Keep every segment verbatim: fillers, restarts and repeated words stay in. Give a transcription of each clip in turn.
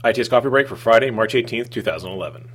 I T S Coffee Break for Friday, March eighteenth, twenty eleven.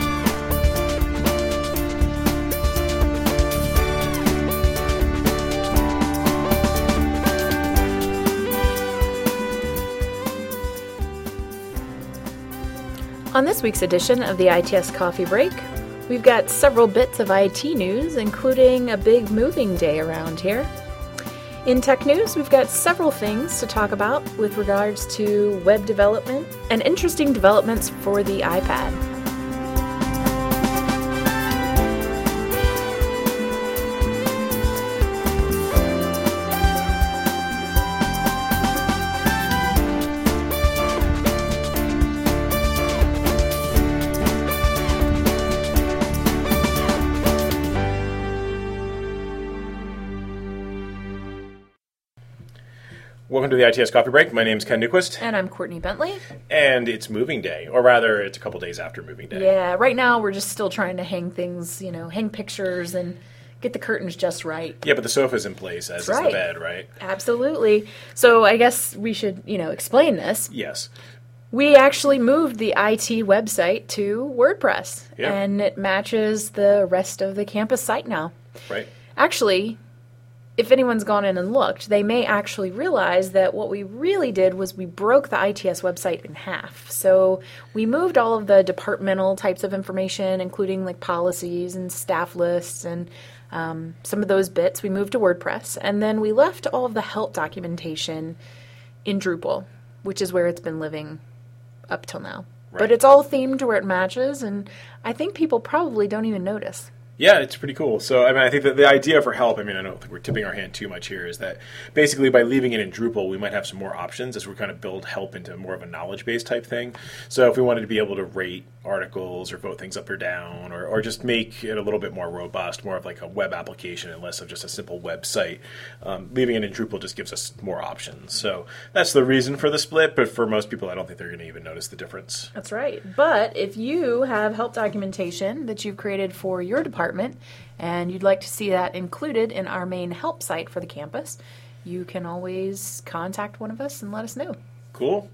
On this week's edition of the I T S Coffee Break, we've got several bits of I T news, including a big moving day around here. In tech news, we've got several things to talk about with regards to web development and interesting developments for the iPad. Welcome to the I T S Coffee Break. My name's Ken Newquist. And I'm Courtney Bentley. And it's moving day, or rather, it's a couple days after moving day. Yeah, right now we're just still trying to hang things, you know, hang pictures and get the curtains just right. Yeah, but the sofa's in place, as That's is right. the bed, right? Absolutely. So I guess we should, you know, explain this. Yes. We actually moved the I T website to WordPress, Yeah. and it matches the rest of the campus site now. Right. Actually, if anyone's gone in and looked, they may actually realize that what we really did was we broke the I T S website in half. So we moved all of the departmental types of information, including like policies and staff lists and um, some of those bits, we moved to WordPress. And then we left all of the help documentation in Drupal, which is where it's been living up till now. Right. But it's all themed to where it matches, and I think people probably don't even notice. Yeah, it's pretty cool. So, I mean, I think that the idea for help, I mean, I don't think we're tipping our hand too much here, is that basically by leaving it in Drupal, we might have some more options as we kind of build help into more of a knowledge-based type thing. So if we wanted to be able to rate articles or vote things up or down, or, or just make it a little bit more robust, more of like a web application and less of just a simple website, um, leaving it in Drupal just gives us more options. So that's the reason for the split, but for most people, I don't think they're going to even notice the difference. That's right. But if you have help documentation that you've created for your department, and you'd like to see that included in our main help site for the campus, you can always contact one of us and let us know. Cool.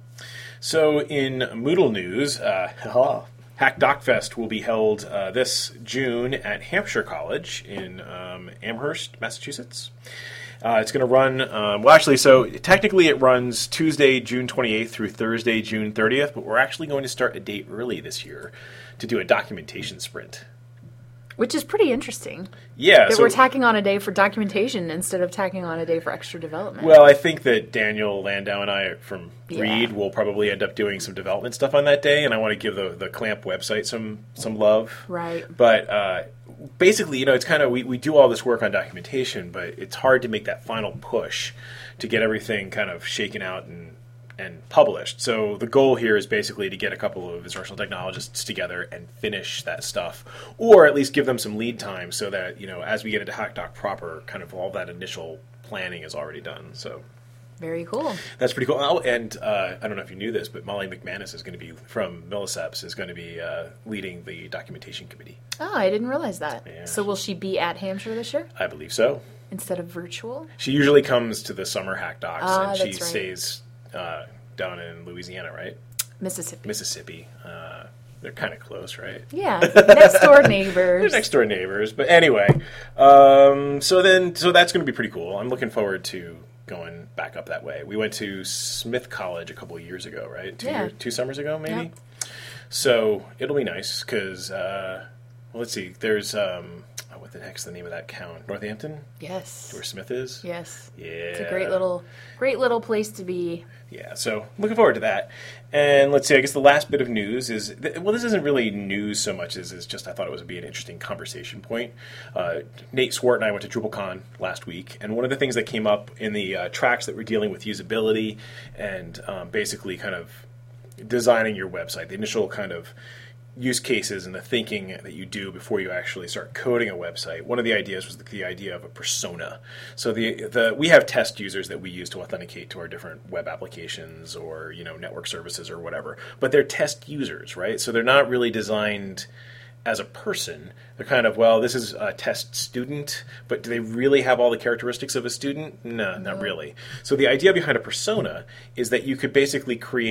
So in Moodle news, uh, Hack DocFest will be held uh, this June at Hampshire College in um, Amherst, Massachusetts. Uh, it's going to run, um, well, actually, so technically it runs Tuesday, June twenty-eighth through Thursday, June thirtieth, but we're actually going to start a date early this year to do a documentation sprint. Which is pretty interesting. Yeah. That so, we're tacking on a day for documentation instead of tacking on a day for extra development. Well, I think that Daniel Landau and I from Yeah. Reed will probably end up doing some development stuff on that day, and I want to give the, the Clamp website some, some love. Right. But uh, basically, you know, it's kind of, we, we do all this work on documentation, but it's hard to make that final push to get everything kind of shaken out and and published. So the goal here is basically to get a couple of instructional technologists together and finish that stuff, or at least give them some lead time so that, you know, as we get into HackDoc proper, kind of all that initial planning is already done. So very cool. that's pretty cool. Oh, and uh, I don't know if you knew this, but Molly McManus is going to be, from Milliceps, is going to be uh, leading the documentation committee. Oh, I didn't realize that. Yeah. So will she be at Hampshire this year I believe so. instead of virtual? She usually comes to the summer HackDocs, Ah, and she that's right. stays uh, down in Louisiana, right? Mississippi. Mississippi. Uh, they're kind of close, right? Yeah, next door They're neighbors. next door neighbors. But anyway, um, so then, so that's going to be pretty cool. I'm looking forward to going back up that way. We went to Smith College a couple of years ago, right? Two, Yeah. years, two summers ago, maybe? Yep. So it'll be nice because, uh, well, let's see, there's, um, oh, what the heck's the name of that town? Northampton? Yes. Where Smith is? Yes. Yeah. It's a great little, great little place to be. Yeah, so looking forward to that. And let's see, I guess the last bit of news is, th- well, this isn't really news so much as it's just I thought it would be an interesting conversation point. Uh, Nate Swart and I went to DrupalCon last week, and one of the things that came up in the uh, tracks that were dealing with usability and um, basically kind of designing your website, the initial kind of use cases and the thinking that you do before you actually start coding a website. One of the ideas was the, the idea of a persona. So the the we have test users that we use to authenticate to our different web applications or, you know, network services or whatever. But they're test users, right? So they're not really designed as a person. They're kind of, well, this is a test student, but do they really have all the characteristics of a student? No, not really. So the idea behind a persona is that you could basically create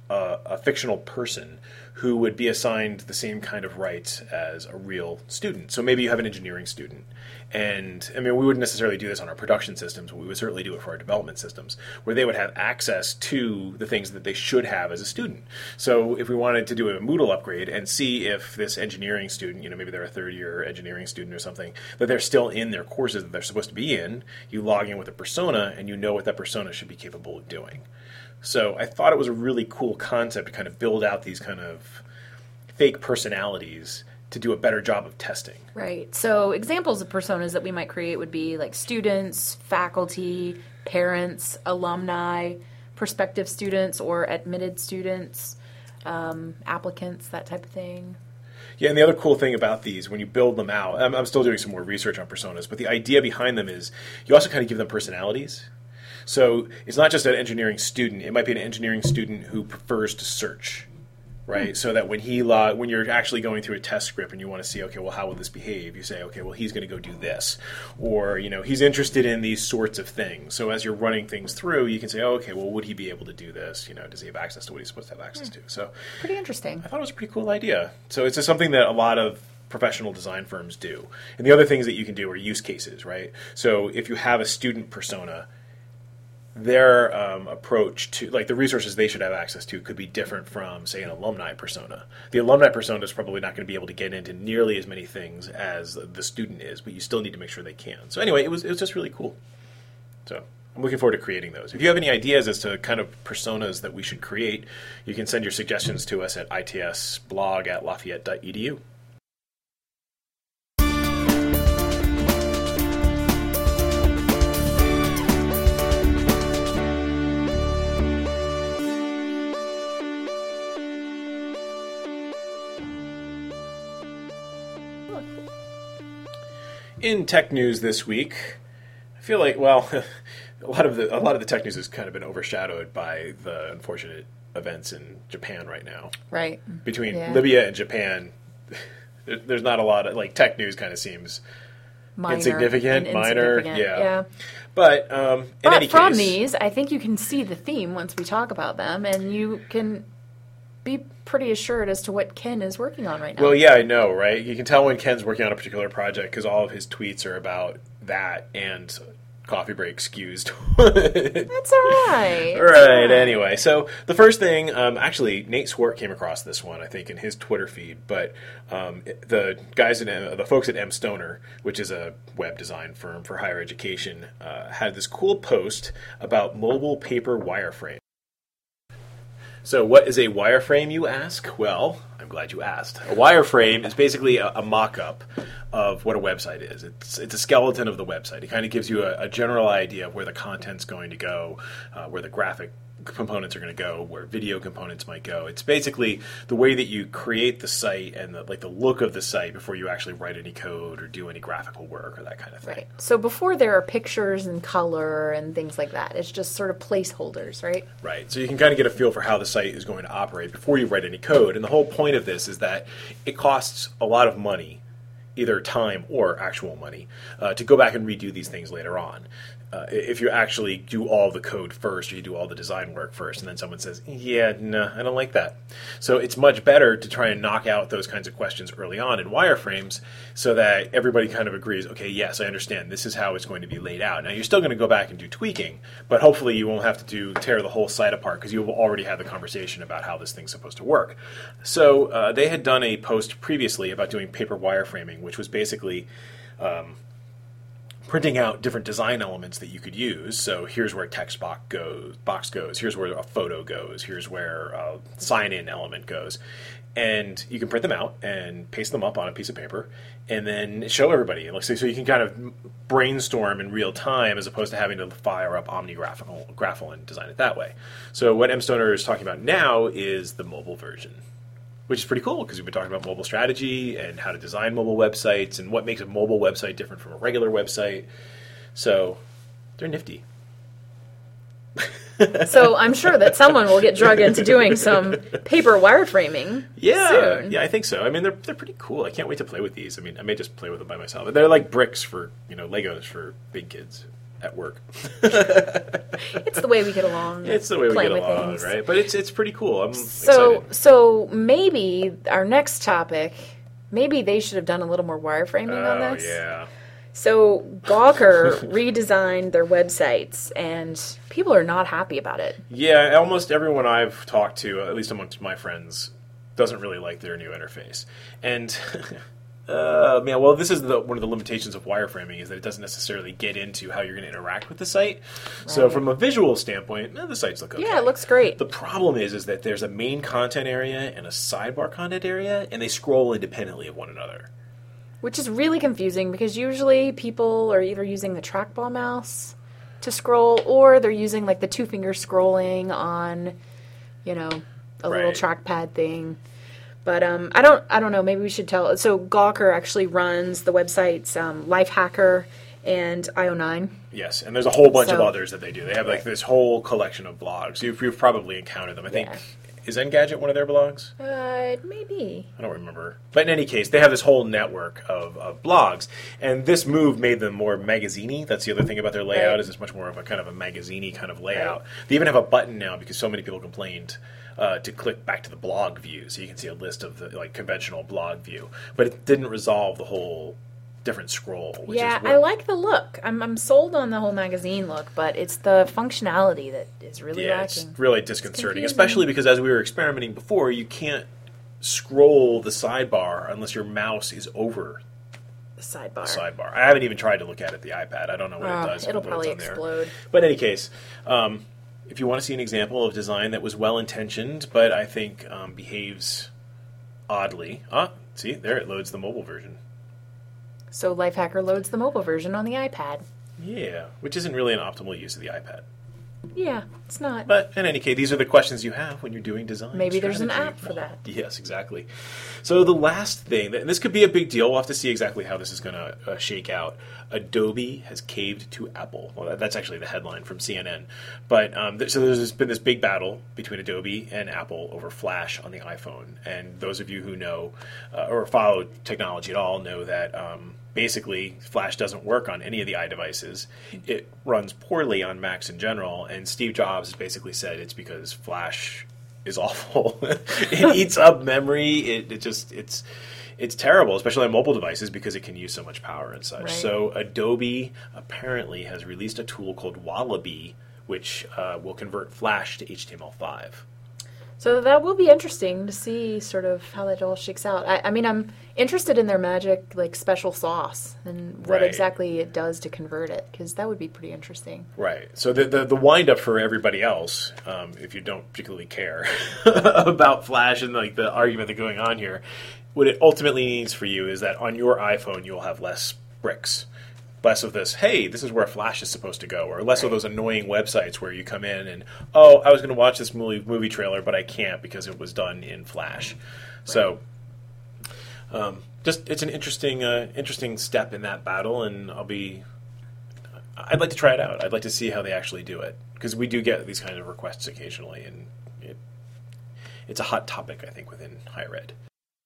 a, a fictional person who would be assigned the same kind of rights as a real student. So maybe you have an engineering student. And, I mean, we wouldn't necessarily do this on our production systems, but we would certainly do it for our development systems, where they would have access to the things that they should have as a student. So if we wanted to do a Moodle upgrade and see if this engineering student, you know, maybe they're a third-year engineering student or something, that they're still in their courses that they're supposed to be in, you log in with a persona, and you know what that persona should be capable of doing. So I thought it was a really cool concept to kind of build out these kind of fake personalities to do a better job of testing. Right. So examples of personas that we might create would be like students, faculty, parents, alumni, prospective students or admitted students, um, applicants, that type of thing. Yeah, and the other cool thing about these, when you build them out, I'm, I'm still doing some more research on personas, but the idea behind them is you also kind of give them personalities. So it's not just an engineering student. It might be an engineering student who prefers to search, right? Mm. So that when he log, when you're actually going through a test script and you want to see, okay, well, how will this behave? You say, okay, well, he's going to go do this. Or, you know, he's interested in these sorts of things. So as you're running things through, you can say, oh, okay, well, would he be able to do this? You know, does he have access to what he's supposed to have access mm. to? So pretty interesting. I thought it was a pretty cool idea. So it's just something that a lot of professional design firms do. And the other things that you can do are use cases, right? So if you have a student persona, their um, approach to, like, the resources they should have access to could be different from, say, an alumni persona. The alumni persona is probably not going to be able to get into nearly as many things as the student is, but you still need to make sure they can. So anyway, it was it was just really cool. So I'm looking forward to creating those. If you have any ideas as to kind of personas that we should create, you can send your suggestions to us at itsblog at lafayette dot e d u. In tech news this week, I feel like, well, a lot of the a lot of the tech news has kind of been overshadowed by the unfortunate events in Japan right now. Right. Between yeah. Libya and Japan, there, there's not a lot of, like, tech news kind of seems minor insignificant, minor. Insignificant. Yeah. yeah. But um, in but any from case, these, I think you can see the theme once we talk about them, and you can be pretty assured as to what Ken is working on right now. Well, yeah, I know, right? You can tell when Ken's working on a particular project because all of his tweets are about that and coffee break excused. That's all right. Right, anyway. So the first thing, um, actually, Nate Swart came across this one, I think, in his Twitter feed, but um, the guys, in, uh, the folks at M. Stoner, which is a web design firm for higher education, uh, had this cool post about mobile paper wireframe. So what is a wireframe, you ask? Well, I'm glad you asked. A wireframe is basically a, a mock-up of what a website is. It's it's a skeleton of the website. It kind of gives you a, a general idea of where the content's going to go, uh, where the graphic components are going to go, where video components might go. It's basically the way that you create the site and the, like the look of the site before you actually write any code or do any graphical work or that kind of thing. Right. So before there are pictures and color and things like that, it's just sort of placeholders, right? Right. So you can kind of get a feel for how the site is going to operate before you write any code. And the whole point of this is that it costs a lot of money, either time or actual money, uh, to go back and redo these things later on. Uh, if you actually do all the code first or you do all the design work first and then someone says, yeah, no, I don't like that. So it's much better to try and knock out those kinds of questions early on in wireframes so that everybody kind of agrees, okay, yes, I understand. This is how it's going to be laid out. Now, you're still going to go back and do tweaking, but hopefully you won't have to do tear the whole site apart because you've already had the conversation about how this thing's supposed to work. So uh, they had done a post previously about doing paper wireframing, which was basically Um, printing out different design elements that you could use. So here's where a text box goes, box goes. Here's where a photo goes. Here's where a sign-in element goes. And you can print them out and paste them up on a piece of paper and then show everybody. So you can kind of brainstorm in real time as opposed to having to fire up OmniGraffle Graffle and design it that way. So what M. Stoner is talking about now is the mobile version, which is pretty cool because we've been talking about mobile strategy and how to design mobile websites and what makes a mobile website different from a regular website. So they're nifty. So I'm sure that someone will get drug into doing some paper wireframing yeah, soon. Yeah, I think so. I mean, they're they're pretty cool. I can't wait to play with these. I mean, I may just play with them by myself. They're like bricks for, you know, Legos for big kids. at work. It's the way we get along. It's the way we get along, things. right? But it's it's pretty cool. I'm so, excited. So maybe our next topic, maybe they should have done a little more wireframing Oh, on this. yeah. So Gawker redesigned their websites, and people are not happy about it. Yeah, almost everyone I've talked to, at least amongst my friends, doesn't really like their new interface. And, uh, man, well, this is the, one of the limitations of wireframing is that it doesn't necessarily get into how you're going to interact with the site. Right. So from a visual standpoint, eh, the sites look okay. Yeah, it looks great. The problem is, is that there's a main content area and a sidebar content area, and they scroll independently of one another. Which is really confusing because usually people are either using the trackball mouse to scroll or they're using like the two finger scrolling on, you know, a right. little trackpad thing. But um, I don't I don't know, maybe we should tell. So Gawker actually runs the websites um, Lifehacker and I O nine. Yes, and there's a whole bunch so, of others that they do. They have like this whole collection of blogs. You've, you've probably encountered them. I think, yeah. Is Engadget one of their blogs? Uh, maybe. I don't remember. But in any case, they have this whole network of, of blogs, and this move made them more magazine-y. That's the other thing about their layout, right. is it's much more of a kind of a magazine-y kind of layout. Right. They even have a button now because so many people complained uh, to click back to the blog view, so you can see a list of the like conventional blog view. But it didn't resolve the whole different scroll. Which yeah, is what, I like the look. I'm I'm sold on the whole magazine look, but it's the functionality that is really yeah, lacking. It's really disconcerting, it's especially because as we were experimenting before, you can't scroll the sidebar unless your mouse is over the sidebar. The sidebar. I haven't even tried to look at it, the iPad. I don't know what oh, it does. It'll probably explode. But in any case, um, if you want to see an example of design that was well-intentioned, but I think um, behaves oddly. Ah, see, there it loads the mobile version. So Lifehacker loads the mobile version on the iPad. Yeah, which isn't really an optimal use of the iPad. Yeah, it's not. But in any case, these are the questions you have when you're doing design. Maybe strategy. There's an app for that. Yes, exactly. So the last thing, and this could be a big deal. We'll have to see exactly how this is going to uh, shake out. Adobe has caved to Apple. Well, that's actually the headline from C N N. But um, th- so there's been this big battle between Adobe and Apple over Flash on the iPhone. And those of you who know uh, or follow technology at all know that um, basically Flash doesn't work on any of the iDevices. It runs poorly on Macs in general. And Steve Jobs has basically said it's because Flash is awful. It eats up memory. It, it just it's it's terrible, especially on mobile devices because it can use so much power and such. Right. So Adobe apparently has released a tool called Wallaby, which uh, will convert Flash to H T M L five. So that will be interesting to see sort of how that all shakes out. I, I mean, I'm interested in their magic, like, special sauce and what right. exactly it does to convert it, because that would be pretty interesting. Right. So the the, the wind-up for everybody else, um, if you don't particularly care about Flash and, like, the argument that's going on here, what it ultimately means for you is that on your iPhone you'll have less bricks. Less of this, hey, this is where Flash is supposed to go, or less right. of those annoying websites where you come in and, oh, I was going to watch this movie, movie trailer, but I can't because it was done in Flash. Right. So, um, just it's an interesting, uh, interesting step in that battle, and I'll be, I'd like to try it out. I'd like to see how they actually do it, because we do get these kinds of requests occasionally, and it, it's a hot topic, I think, within higher ed.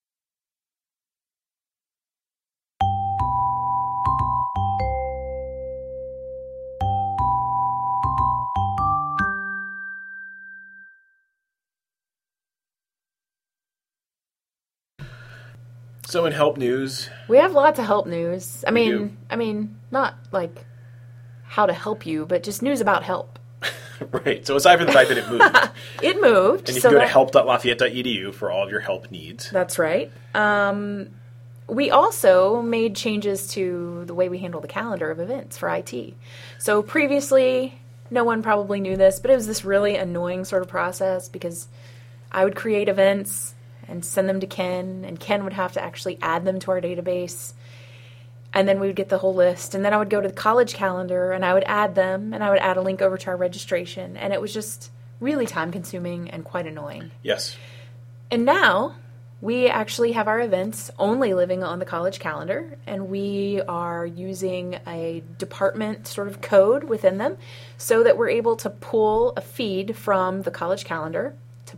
So in help news, we have lots of help news. I mean, do. I mean, not like how to help you, but just news about help. Right. So aside from the fact that it moved, it moved. And you so can go that, to help dot lafayette dot e d u for all of your help needs. That's right. Um, we also made changes to the way we handle the calendar of events for I T. So previously, no one probably knew this, but it was this really annoying sort of process because I would create events and send them to Ken, and Ken would have to actually add them to our database. And then we would get the whole list. And then I would go to the college calendar, and I would add them, and I would add a link over to our registration. And it was just really time-consuming and quite annoying. Yes. And now we actually have our events only living on the college calendar, and we are using a department sort of code within them so that we're able to pull a feed from the college calendar to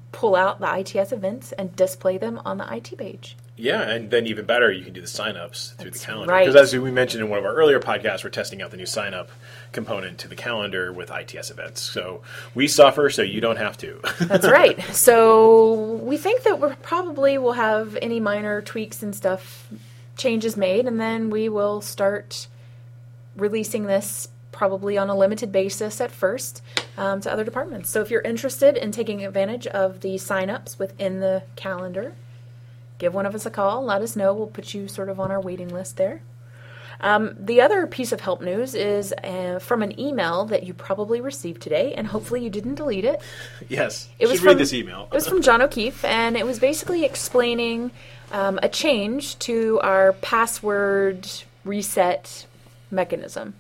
pull out the I T S events and display them on the I T page. Yeah, and then even better, you can do the sign-ups through That's the calendar. right. Because as we mentioned in one of our earlier podcasts, we're testing out the new sign-up component to the calendar with I T S events. So we suffer so you don't have to. That's right. So we think that we probably will have any minor tweaks and stuff, changes made, and then we will start releasing this probably on a limited basis at first um, to other departments. So if you're interested in taking advantage of the sign-ups within the calendar, give one of us a call. Let us know. We'll put you sort of on our waiting list there. Um, the other piece of help news is uh, from an email that you probably received today, and hopefully you didn't delete it. Yes. It you was should read from, this email. It was from John O'Keefe, and it was basically explaining um, a change to our password reset mechanism.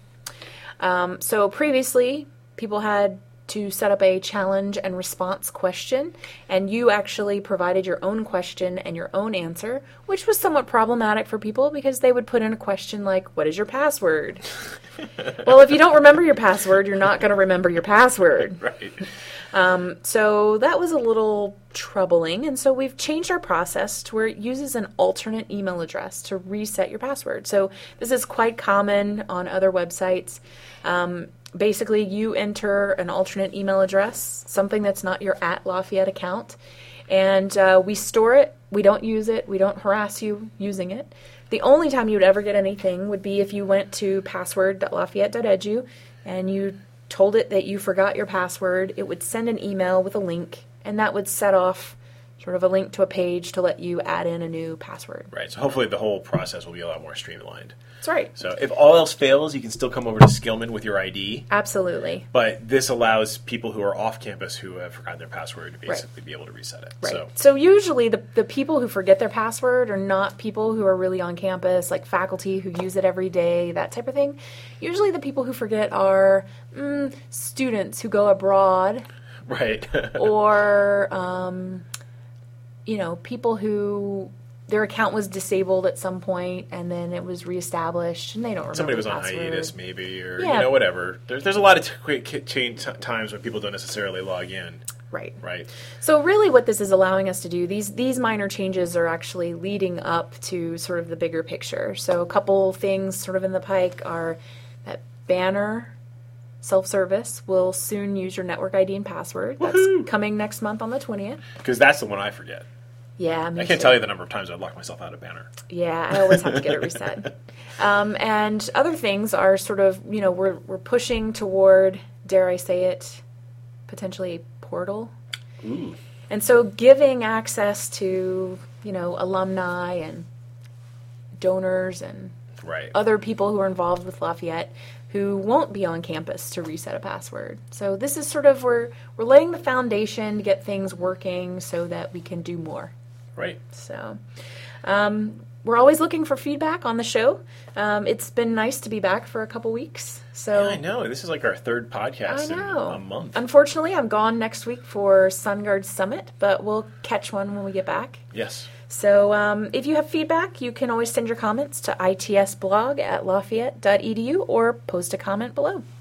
Um, so previously, people had to set up a challenge and response question, and you actually provided your own question and your own answer, which was somewhat problematic for people because they would put in a question like, what is your password? Well, if you don't remember your password, you're not going to remember your password. Right. Um, so that was a little troubling, and so we've changed our process to where it uses an alternate email address to reset your password. So this is quite common on other websites. Um, Basically, you enter an alternate email address, something that's not your at Lafayette account, and uh, we store it. We don't use it. We don't harass you using it. The only time you would ever get anything would be if you went to password dot lafayette dot edu and you told it that you forgot your password. It would send an email with a link, and that would set off sort of a link to a page to let you add in a new password. Right. So hopefully the whole process will be a lot more streamlined. That's right. So if all else fails, you can still come over to Skillman with your I D. Absolutely. But this allows people who are off campus who have forgotten their password to basically right. be able to reset it. Right. So, so usually the, the people who forget their password are not people who are really on campus, like faculty who use it every day, that type of thing. Usually the people who forget are mm, students who go abroad. Right. or, um, you know, people who their account was disabled at some point and then it was reestablished and they don't remember Somebody was the on password. hiatus maybe, or, Yeah. you know, whatever. There's, there's a lot of t- quick change t- times when people don't necessarily log in. Right. Right. So really what this is allowing us to do, these these minor changes are actually leading up to sort of the bigger picture. So a couple things sort of in the pike are that Banner self-service will soon use your network I D and password. That's Woohoo! coming next month on the twentieth. Because that's the one I forget. Yeah, me I can't too. tell you the number of times I've locked myself out of Banner. Yeah, I always have to get it reset. Um, and other things are sort of, you know, we're we're pushing toward, dare I say it, potentially a portal. Ooh. And so giving access to, you know, alumni and donors and Right. other people who are involved with Lafayette who won't be on campus to reset a password. So this is sort of, we're, we're laying the foundation to get things working so that we can do more. Right. So um, we're always looking for feedback on the show. Um, it's been nice to be back for a couple weeks. So Yeah, I know. This is like our third I podcast in know. a month. Unfortunately, I'm gone next week for SunGuard Summit, but we'll catch one when we get back. Yes. So um, if you have feedback, you can always send your comments to itsblog at lafayette dot edu or post a comment below.